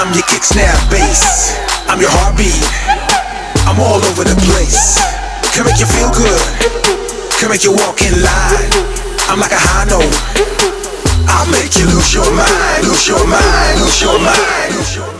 I'm your kick, snap, bass. I'm your heartbeat. I'm all over the place. Can make you feel good. Can make you walk in line. I'm like a high note. I'll make you lose your mind, lose your mind, lose your mind, lose your mind.